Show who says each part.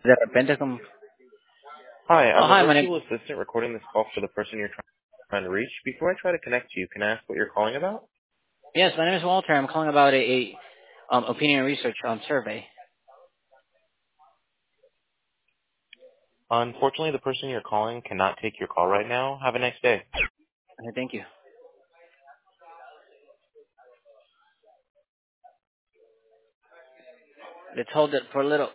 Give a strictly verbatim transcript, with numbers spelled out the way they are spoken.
Speaker 1: De repente como,
Speaker 2: Hi,
Speaker 1: oh,
Speaker 2: I'm a
Speaker 1: hi, my name,
Speaker 2: virtual assistant recording this call for the person you're try- trying to reach. Before I try to connect you, can I ask what you're calling about?
Speaker 1: yes, my name is Walter. I'm calling about a, a um, opinion research um, survey.
Speaker 2: Unfortunately, the person you're calling cannot take your call right now. Have a nice day.
Speaker 1: Okay, thank you. Let's hold it for a little.